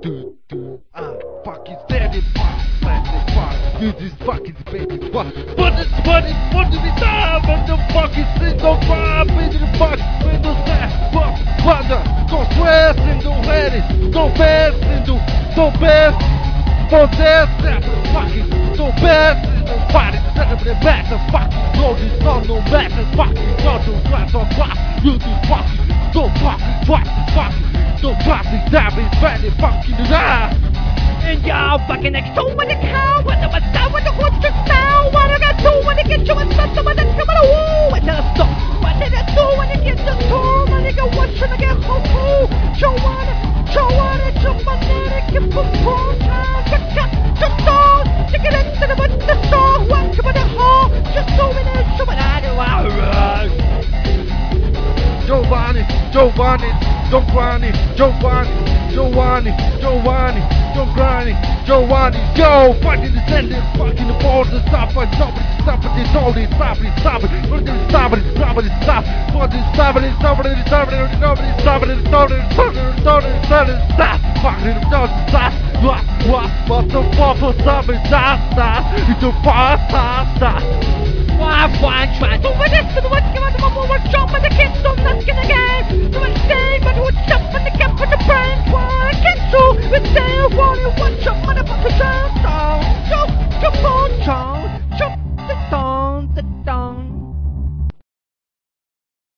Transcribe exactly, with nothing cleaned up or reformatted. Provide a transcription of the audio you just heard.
do, do. I'm fucking standing, fuck, standing, fuck. You just fucking baby, fuck. But it's funny, what do we die? But the fucking single vibe, into the fuck, into that, fuck, wonder. Don't swear, single headed, don't bad, single, don't bad. For their step, fucking, don't bad, single body, set up the back, the fucking, no, this song, no matter, fucking, don't do that, don't fuck, you do fucking, don't fucking, fucking, fucking. Don't pass it down, be ready, fucking die. And y'all fucking next to when the cow, when the what's down, when the horse just down. What I gotta do when they get you and stuff, when they come on the woo, and the stuff. What did I do when they get the tour? My nigga, what's trying to get home? Joe on it, Joe on it, jump on it, give a pull, time, check out the song. Check it into the with the song, welcome to the hall. Just so in there, so when I do, alright. Giovanni, Giovanni, Giovanni, Giovanni, Giovanni, Giovanni, Giovanni, Giovanni, yo, fucking descending, fucking the balls and stop, but stop it, stop it, stop it, stop it, stop it, stop it, stop it, stop it, stop it, stop it, stop it, stop it, stop it, stop it, stop it, stop it, stop it, stop it, stop it, stop, fucking stop, stop, what, what, what the fuck, stop it, stop, stop, it's a fast, stop, stop. Why, why, try to win this, but what's going on, we're jumping the kids, so let's get again, so I stay, but we're jumping the cap for the brain,